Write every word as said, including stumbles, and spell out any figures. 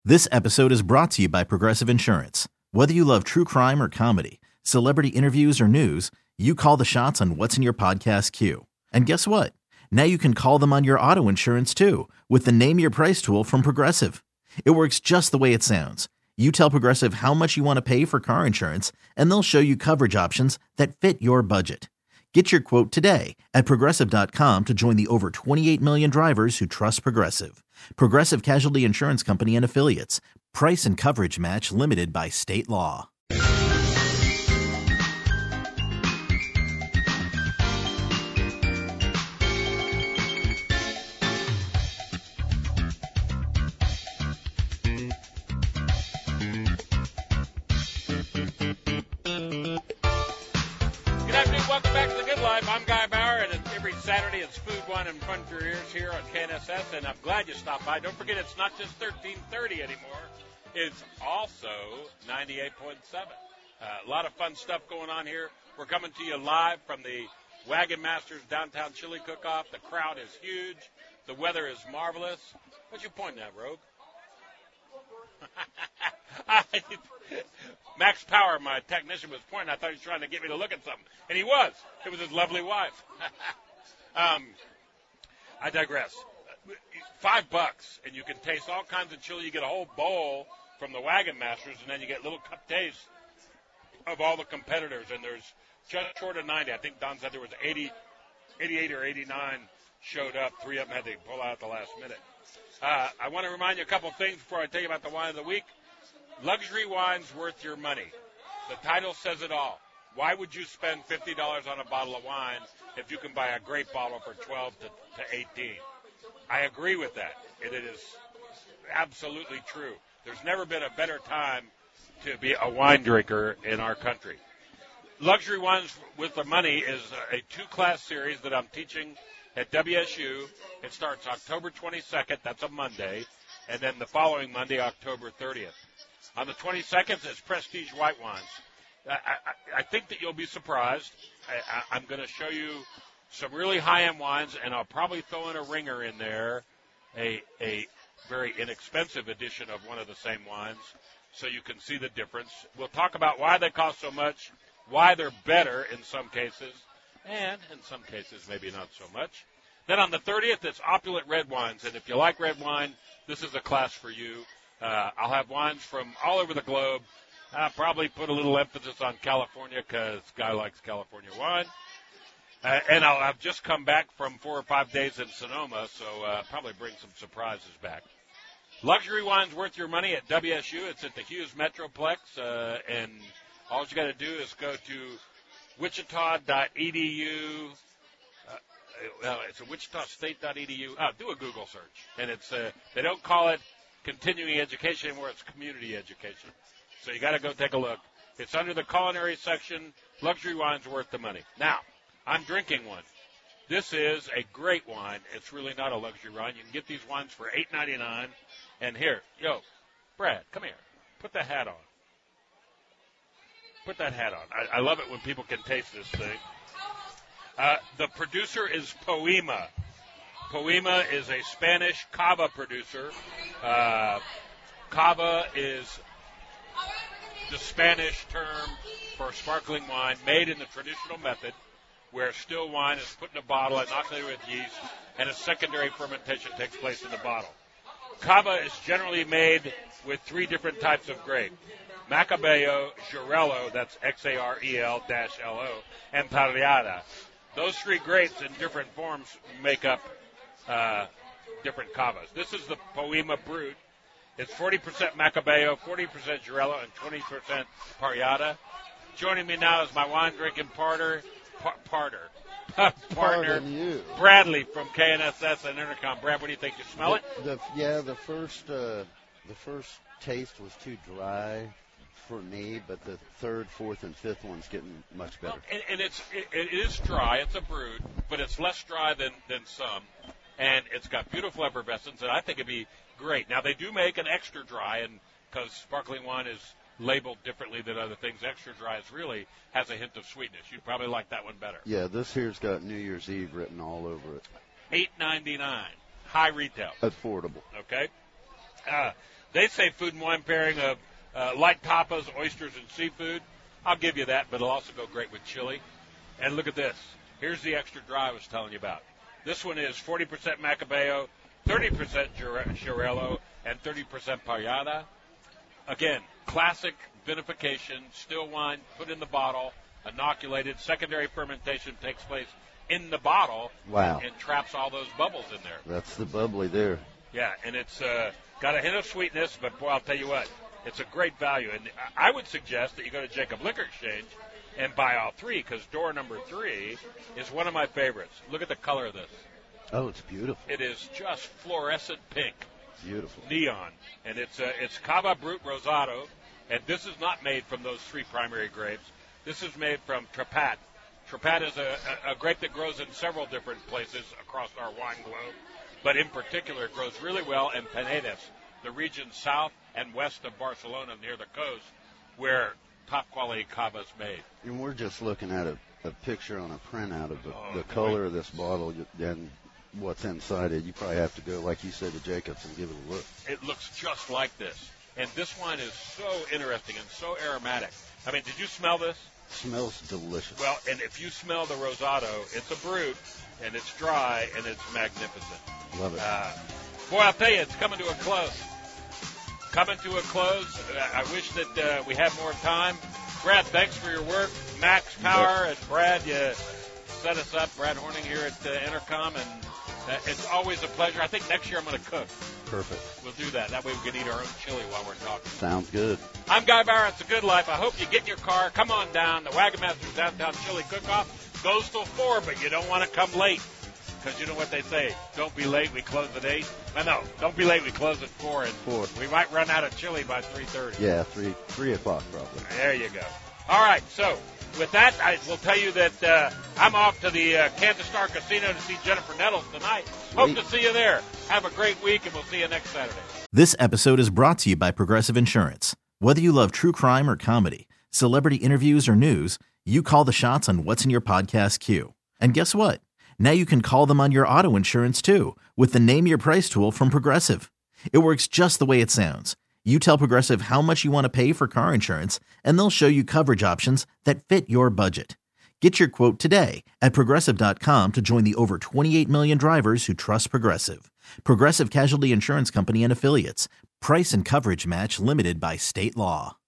This episode is brought to you by Progressive Insurance. Whether you love true crime or comedy, celebrity interviews or news, you call the shots on what's in your podcast queue. And guess what? Now you can call them on your auto insurance too with the Name Your Price tool from Progressive. It works just the way it sounds. You tell Progressive how much you want to pay for car insurance, and they'll show you coverage options that fit your budget. Get your quote today at Progressive dot com to join the over twenty-eight million drivers who trust Progressive. Progressive Casualty Insurance Company and Affiliates. Price and coverage match limited by state law. Welcome back to The Good Life. I'm Guy Bauer, and it's every Saturday it's Food, Wine, and Fun for Your Ears here on K N S S, and I'm glad you stopped by. Don't forget, it's not just thirteen thirty anymore. It's also ninety-eight point seven. Uh, a lot of fun stuff going on here. We're coming to you live from the Wagon Masters Downtown Chili Cook-Off. The crowd is huge. The weather is marvelous. What you pointing at, Rogue? Max Power, my technician, was pointing. I thought he was trying to get me to look at something. And he was. It was his lovely wife. um, I digress. Five bucks, and you can taste all kinds of chili. You get a whole bowl from the Wagon Masters, and then you get little cup tastes of all the competitors. And there's just short of ninety. I think Don said there was eighty, eighty-eight or eighty-nine showed up. Three of them had to pull out at the last minute. Uh, I want to remind you a couple things before I tell you about the wine of the week. Luxury wine's worth your money. The title says it all. Why would you spend fifty dollars on a bottle of wine if you can buy a great bottle for twelve to eighteen? I agree with that. It is absolutely true. There's never been a better time to be a wine drinker in our country. Luxury Wines with the Money is a two-class series that I'm teaching at W S U. It starts October twenty-second. That's a Monday. And then the following Monday, October thirtieth. On the twenty-second, it's Prestige White Wines. I, I, I think that you'll be surprised. I, I, I'm going to show you some really high-end wines, and I'll probably throw in a ringer in there, a, a very inexpensive edition of one of the same wines, so you can see the difference. We'll talk about why they cost so much, why they're better in some cases, and in some cases maybe not so much. Then on the thirtieth, it's Opulent Red Wines, and if you like red wine, this is a class for you. Uh, I'll have wines from all over the globe. I'll probably put a little emphasis on California because Guy likes California wine. Uh, and I'll have just come back from four or five days in Sonoma, so uh, probably bring some surprises back. Luxury Wine's worth your money at W S U. It's at the Hughes Metroplex, uh, and all you got to do is go to wichita dot e d u. Uh, well, it's a wichita state dot e d u. Oh, do a Google search, and it's uh, they don't call it continuing education anymore. It's community education. So you got to go take a look. It's under the culinary section. Luxury Wine's worth the money. Now, I'm drinking one. This is a great wine. It's really not a luxury wine. You can get these wines for eight ninety-nine. And here, yo, Brad, come here. Put the hat on. Put that hat on. I, I love it when people can taste this thing. Uh, the producer is Poema. Poema is a Spanish cava producer. Uh, cava is the Spanish term for sparkling wine made in the traditional method where still wine is put in a bottle, inoculated with yeast, and a secondary fermentation takes place in the bottle. Cava is generally made with three different types of grape: Macabeo, Xarel-lo, that's X A R E L L O, and Parellada. Those three grapes in different forms make up uh, different cavas. This is the Poema Brut. It's forty percent Macabeo, forty percent Xarel-lo, and twenty percent Parellada. Joining me now is my wine-drinking partner, par- partner, partner you. Bradley from K N S S and Intercom. Brad, what do you think? You smell the, it? The, yeah, the first uh, the first taste was too dry for me, but the third, fourth, and fifth one's getting much better. Well, and, and it's it, it is dry. It's a brut, but it's less dry than, than some, and it's got beautiful effervescence, and I think it'd be great. Now, they do make an extra dry, and because sparkling wine is labeled differently than other things, extra dry is really has a hint of sweetness. You'd probably like that one better. Yeah, this here's got New Year's Eve written all over it. eight ninety-nine, high retail. Affordable. Okay. Uh, They say food and wine pairing of uh, light tapas, oysters, and seafood. I'll give you that, but it'll also go great with chili. And look at this. Here's the extra dry I was telling you about. This one is forty percent Macabeo, thirty percent Xarello, and thirty percent Parellada. Again, classic vinification, still wine, put in the bottle, inoculated. Secondary fermentation takes place in the bottle. Wow. And, and traps all those bubbles in there. That's the bubbly there. Yeah, and it's uh, got a hint of sweetness, but, boy, I'll tell you what, it's a great value. And I would suggest that you go to Jacob Liquor Exchange and buy all three, because door number three is one of my favorites. Look at the color of this. Oh, it's beautiful. It is just fluorescent pink. Beautiful. Neon. And it's uh, it's Cava Brut Rosado, and this is not made from those three primary grapes. This is made from Trepat. Trepat is a, a, a grape that grows in several different places across our wine globe, but in particular it grows really well in Penedès, the region south and west of Barcelona near the coast, where top-quality Cava is made. And we're just looking at a, a picture on a printout of the, Oh, the color of this bottle and what's inside it. You probably have to go, like you said, to Jacobs and give it a look. It looks just like this. And this wine is so interesting and so aromatic. I mean, did you smell this? Smells delicious. Well, and if you smell the Rosado, it's a brut, and it's dry, and it's magnificent. Love it. Uh, boy, I'll tell you, it's coming to a close. Coming to a close. I wish that uh, we had more time. Brad, thanks for your work. Max Power and Brad, you set us up. Brad Horning here at uh, Intercom, and uh, it's always a pleasure. I think next year I'm going to cook. Perfect. We'll do that. That way we can eat our own chili while we're talking. Sounds good. I'm Guy Bauer. It's a good life. I hope you get in your car. Come on down. The Wagon Masters Downtown Chili Cook-Off goes till four, but you don't want to come late. Because you know what they say, don't be late, we close at eight. No, no, don't be late, we close at four. And Four. We might run out of chili by three thirty. Yeah, three three o'clock probably. There you go. All right, so with that, I will tell you that uh, I'm off to the uh, Kansas Star Casino to see Jennifer Nettles tonight. Hope to see you there. Have a great week, and we'll see you next Saturday. This episode is brought to you by Progressive Insurance. Whether you love true crime or comedy, celebrity interviews or news, you call the shots on what's in your podcast queue. And guess what? Now you can call them on your auto insurance, too, with the Name Your Price tool from Progressive. It works just the way it sounds. You tell Progressive how much you want to pay for car insurance, and they'll show you coverage options that fit your budget. Get your quote today at Progressive dot com to join the over twenty-eight million drivers who trust Progressive. Progressive Casualty Insurance Company and Affiliates. Price and coverage match limited by state law.